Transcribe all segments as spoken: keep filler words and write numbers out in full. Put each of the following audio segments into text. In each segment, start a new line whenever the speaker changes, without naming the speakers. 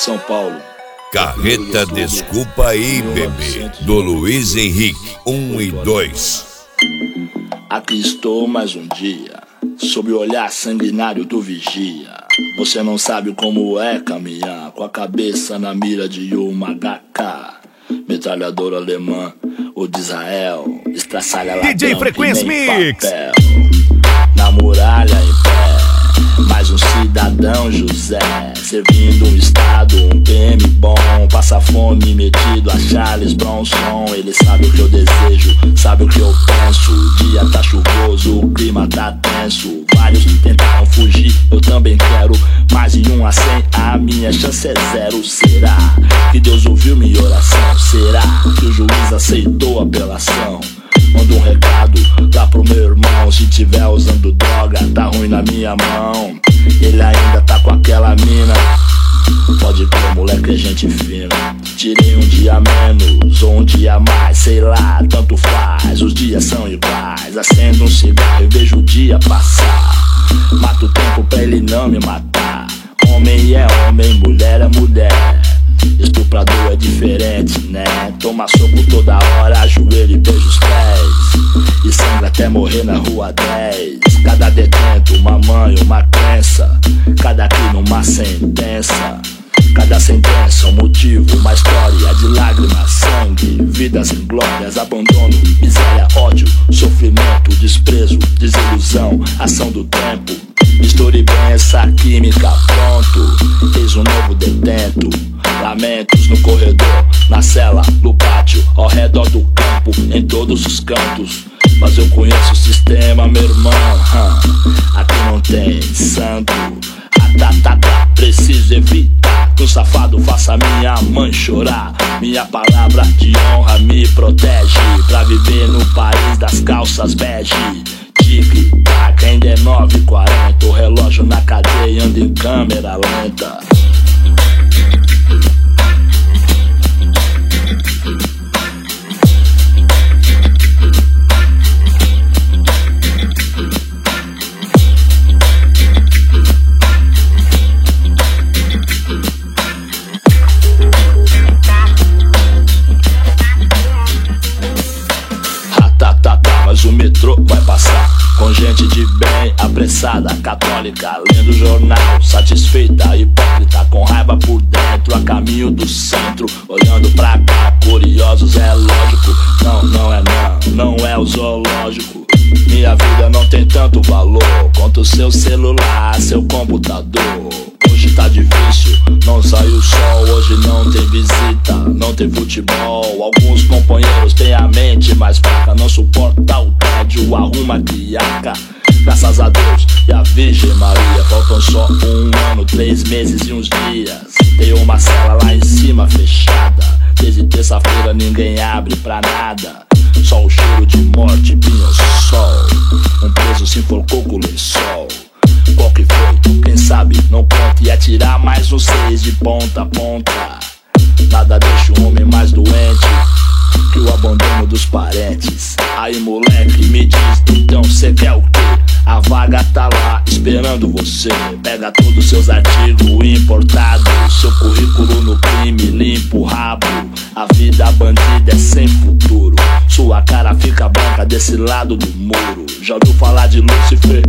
São Paulo.
Carreta Desculpa Aí, Bebê, do Luiz Henrique, um e dois.
Aqui estou mais um dia, sob o olhar sanguinário do vigia. Você não sabe como é caminhar com a cabeça na mira de uma H K. Metralhadora alemã ou de Israel, estraçalha ladrão
D J Frequência Mix.
Papel. Na muralha em pé, mais um cidadão José, servindo um estado, um P M bom, passa fome metido a Charles Bronson. Ele sabe o que eu desejo, sabe o que eu penso. O dia tá chuvoso, o clima tá tenso. Vários tentaram fugir, eu também quero. Mais de um a cem, a minha chance é zero. Será que Deus ouviu minha oração? Será que o juiz aceitou a apelação? Manda um recado lá pro meu irmão. Se tiver usando droga, tá ruim na minha mão. Ele ainda tá com aquela mina. Pode crer, moleque, é gente fina. Tirei um dia menos ou um dia mais, sei lá, tanto faz. Os dias são iguais. Acendo um cigarro e vejo o dia passar. Mato o tempo pra ele não me matar. Homem é homem, mulher é mulher. Estuprador é diferente, né? Toma soco toda hora, ajoelho e beija os pés. E sangra até morrer na rua dez. Cada detento, uma mãe, uma crença. Cada crime, uma sentença. Cada sentença, um motivo, uma história de lágrimas, sangue, vidas inglórias, abandono, miséria, ódio, sofrimento, desprezo, desilusão, ação do tempo. Misture bem essa química, pronto. Eis um novo detento. Lamentos no corredor, na cela, no pátio, ao redor do campo, em todos os cantos. Mas eu conheço o sistema, meu irmão. hum. Aqui não tem santo. Ah, tá, tá, tá. Preciso evitar que um safado faça minha mãe chorar. Minha palavra de honra me protege pra viver no país das calças bege. Tic-tac, ainda é nove e quarenta. O relógio na cadeia anda em câmera lenta. Mas o metrô vai passar com gente de bem, apressada, católica, lendo jornal, satisfeita, hipócrita, com raiva por dentro, a caminho do centro, olhando pra cá, curiosos, é lógico. Não, não é não, não é o zoológico. Minha vida não tem tanto valor quanto seu celular, seu computador. Hoje tá difícil, não sai o sol. Hoje não tem visita, não tem futebol. Alguns companheiros têm a mente mais fraca, não suporta o tédio, arruma criaca. Graças a Deus e a Virgem Maria, faltam só um ano, três meses e uns dias. Tem uma cela lá em cima fechada. Desde terça-feira ninguém abre pra nada. Só o cheiro de morte, pinho-sol. Um preso se enforcou com o lençol. Qual que foi? Quem sabe não conta. E atirar mais um seis de ponta a ponta. Nada deixa o homem mais doente que o abandono dos parentes. Aí moleque, me diz, então cê quer o quê? A vaga tá lá esperando você. Pega todos os seus artigos importados, seu currículo no crime, limpa o rabo. A vida bandida é sem futuro. Sua cara fica branca desse lado do muro. Já ouviu falar de Lúcifer?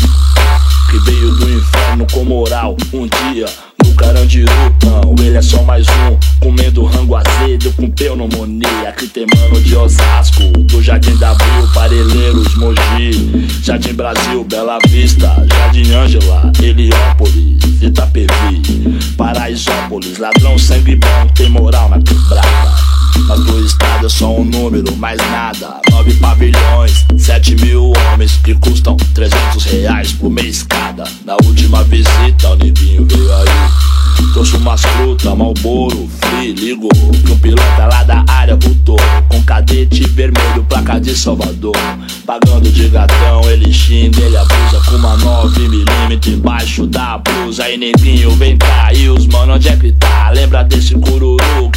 Que veio do inferno com moral. Um dia no Carandiru, não, ele é só mais um, comendo rango azedo com pneumonia. Aqui tem mano de Osasco, do Jardim da Abril, Parelheiros, Mogi, Jardim Brasil, Bela Vista, Jardim Ângela, Heliópolis, Itapevi, Paraisópolis. Ladrão, sangue bom, tem moral na quebrada. Mas do estado é só um número, mais nada. Nove pavilhões, sete mil homens que custam trezentos reais por mês cada. Na última visita o neguinho veio aí, trouxe umas frutas, Marlboro, Free, ligou que um piloto lá da área voltou com cadete vermelho, placa de Salvador. Pagando de gatão, ele xinga, ele abusa com uma nove milímetros embaixo da blusa. Aí neguinho vem cá, e os mano onde é que tá? Lembra desse cururu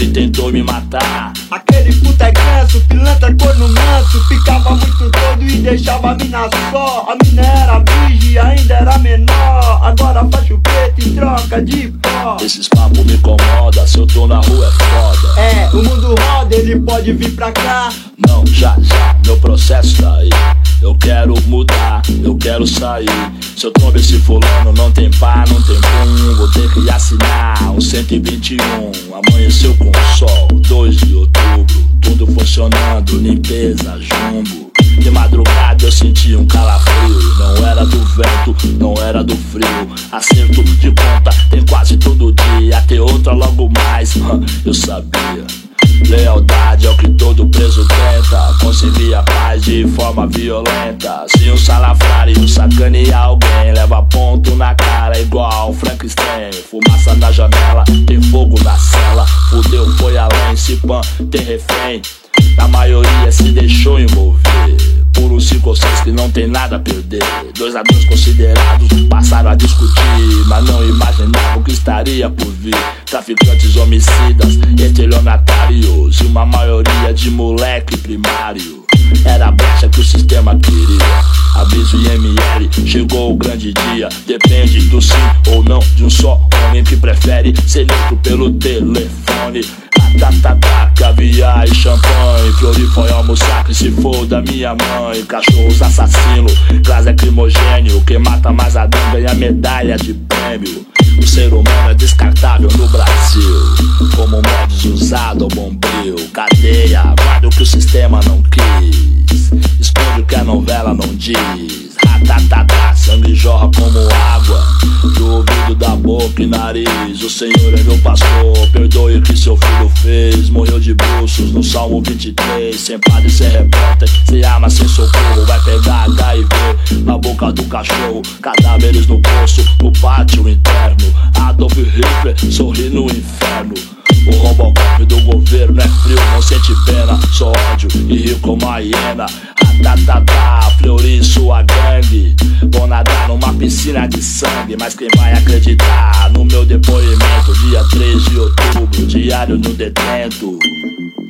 que tentou me matar.
Aquele puta é ganso, pilantra corno manso, ficava muito doido e deixava a mina só. A mina era virgem, ainda era menor, agora faz o preto em troca de pó.
Esses papos me incomoda, se eu tô na rua é foda.
É, o mundo roda, ele pode vir pra cá.
Não, já, já, meu processo tá aí. Eu quero mudar, eu quero sair. Se eu tombo esse fulano, não tem pá, não tem pum. Vou ter que assinar um cento e vinte e um. Amanheceu com sol, dois de outubro. Tudo funcionando, limpeza, jumbo. De madrugada eu senti um calafrio. Não era do vento, não era do frio. Acerto de conta tem quase todo dia. Ter outra logo mais, eu sabia. Lealdade é o que todo preso tenta, conseguir a paz de forma violenta. Se um salafrário sacanear alguém, leva ponto na cara igual Frankenstein. Fumaça na janela, tem fogo na cela. Fudeu, foi além, se pan, tem refém. A maioria se deixou envolver por uns cinco ou seis que não tem nada a perder. Dois ladrões considerados passaram a discutir, mas não imaginavam o que estaria por vir. Traficantes, homicidas, estelionatários e uma maioria de moleque primário. Era a brecha que o sistema queria. Aviso I M L, chegou o grande dia. Depende do sim ou não de um só homem que prefere ser neutro pelo telefone. Tatatá, caviar e champanhe. Flori foi almoçar que se for da minha mãe. Cachorros assassinos, gás lacrimogênio. Quem mata mais a dama ganha medalha de prêmio. O ser humano é descartável no Brasil, como modos usado ao bombril. Cadeia, guarda o que o sistema não quis, esconde o que a novela não diz. Ratatatá, sangue jorra como água do ouvido, da boca e nariz. O Senhor é meu pastor, perdoe o que seu filho fez. Morreu de bruços no Salmo vinte e três. Sem padre, sem repórter, sem arma, sem socorro. Vai pegar H I V na boca do cachorro. Cadáveres no poço, no pátio interno. Adolf Hitler sorri no inferno. O Robocop do governo é frio, não sente pena, só ódio e rio como a hiena. Ratatatá, Fleury, sua gangue. Vou nadar numa piscina de sangue, mas quem vai acreditar no meu depoimento? Dia três de outubro, diário no detento.